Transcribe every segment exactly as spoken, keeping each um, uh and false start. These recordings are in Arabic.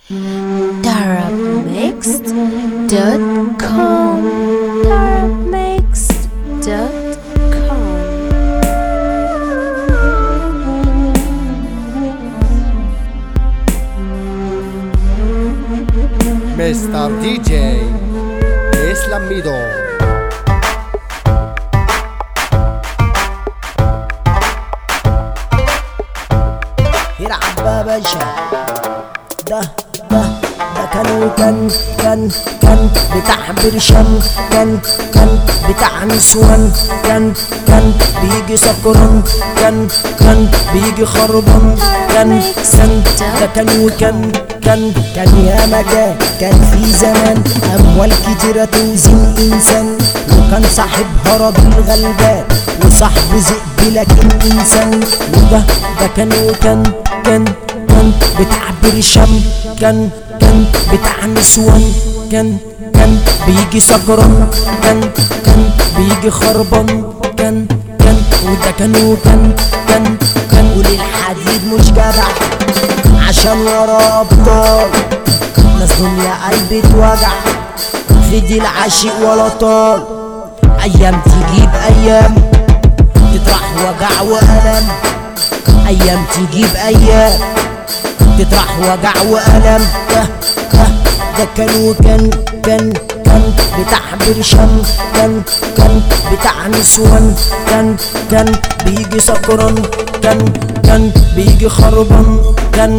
darabmixed dot com darabmixed dot com مستر دي جي اسلام ميدو. يلعب يا باشا. ده ده ده كان وكان كان كان بتاع برشام، كان كان بتاع نسوان، كان كان بيجي سكران، كان كان بيجي خربان، كان كان ده كان وكان كان كان يا مكان. كان في زمان أموال كتيرة توزن إنسان، وكان صاحبها راجل غلبان وصاحبه ذئب لكن إنسان. وده ده كان وكان كان كان بتاع برشام، كان كان بتاع نسوان، كان كان بيجي سكران، كان كان بيجي خربان، كان كان وده كان وكان كان كان وللحديد مش جدع عشان ورا ابطال ناس دنيا قلبي توجع في دي العاشق ولا طال. ايام تجيب ايام تطرح وجع والم، ايام تجيب ايام تطرح وجع والم. ده ده ده كان وكان كان كان بتاع برشام، كان كان بتاع نسوان، كان كان بيجي سكران، كان كان بيجي خربان، كان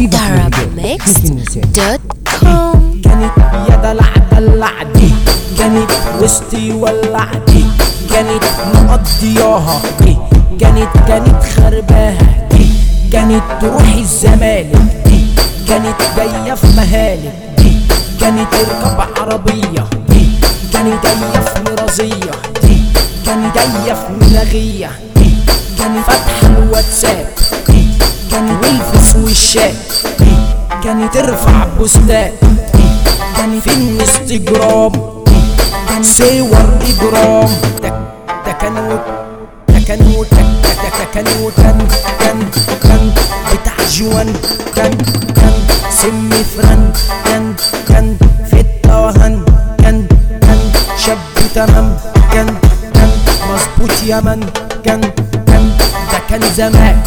darabmixed dot com. كانت يا دلع دلع دي، كانت وسطي ولع دي، كانت مقضياها دي، كانت كانت خرباها دي، كانت تروح الزمالك دي، كانت جاية في مهالك دي، كانت تركب عربية دي، كانت جاية في مرازية دي، كانت جاية في مناغية دي، كانت فاتحة الواتساب دي، كانت والفس والشات دي، كانت ترفع بوستات دي، كانت في الانستجرام دي، كان صور اجرام. ده ده كان و ده كان و ده ده كان وكان كان كان بتاع جوان، كان كان سم فران، كان كان في التوهان، كان كان شاب تمام، كان كان مظبوط يمن، كان كان ده كان زمان.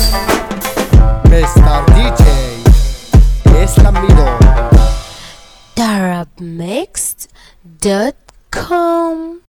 مستر دي جي اسلام ميدو. darabmixed dot com